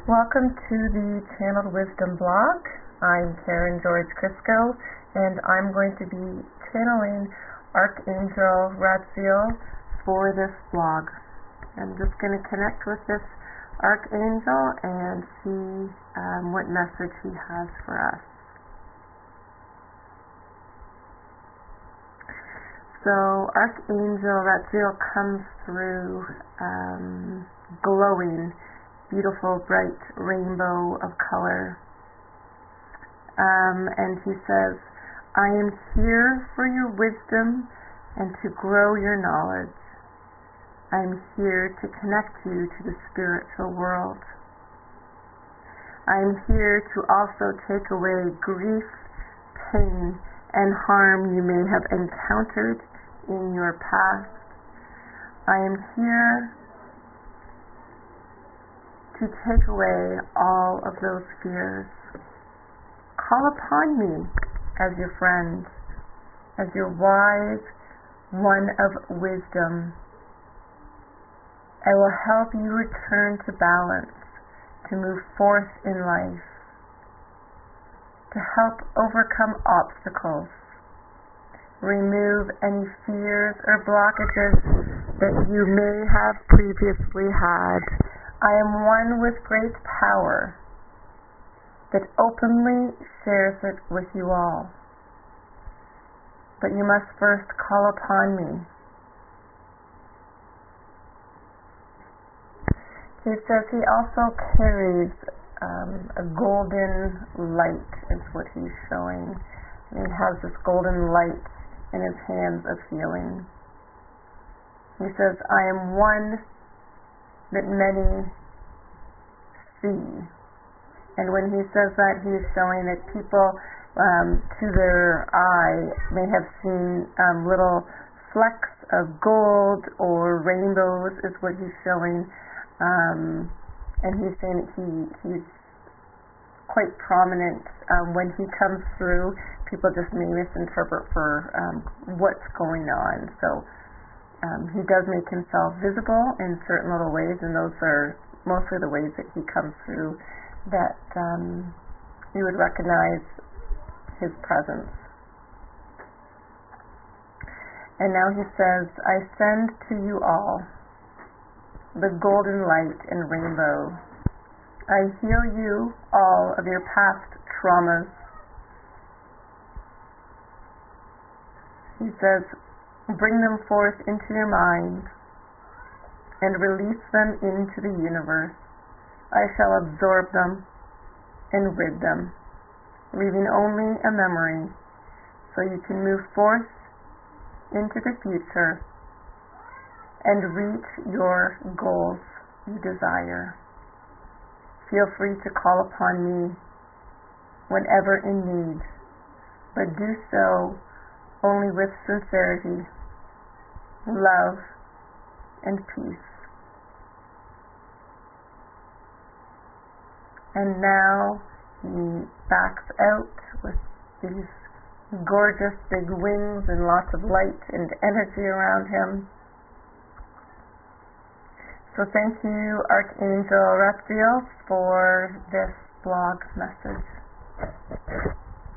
Welcome to the Channeled Wisdom blog. I'm Karen George Crisco, and I'm going to be channeling Archangel Radziel for this blog. I'm just going to connect with this Archangel and see what message he has for us. So Archangel Radziel comes through glowing, beautiful, bright rainbow of color. And he says, I am here for your wisdom and to grow your knowledge. I am here to connect you to the spiritual world. I am here to also take away grief, pain, and harm you may have encountered in your past. I am here to take away all of those fears. Call upon me as your friend, as your wise one of wisdom. I will help you return to balance, to move forth in life, to help overcome obstacles, remove any fears or blockages that you may have previously had. I am one with great power that openly shares it with you all. But you must first call upon me. He says he also carries a golden light, is what he's showing. And he has this golden light in his hands of healing. He says, I am one that many see. And when he says that, he is showing that people to their eye may have seen little flecks of gold or rainbows, is what he's showing. And he's saying that he's quite prominent. When he comes through, people just may misinterpret for what's going on. So he does make himself visible in certain little ways, and those are mostly the ways that he comes through that you would recognize his presence. And now he says, I send to you all the golden light and rainbow. I heal you all of your past traumas. He says, bring them forth into your mind and release them into the universe. I shall absorb them and rid them, leaving only a memory so you can move forth into the future and reach your goals you desire. Feel free to call upon me whenever in need, but do so only with sincerity, love, and peace. And now he backs out with these gorgeous big wings and lots of light and energy around him. So thank you, Archangel Radziel, for this blog message.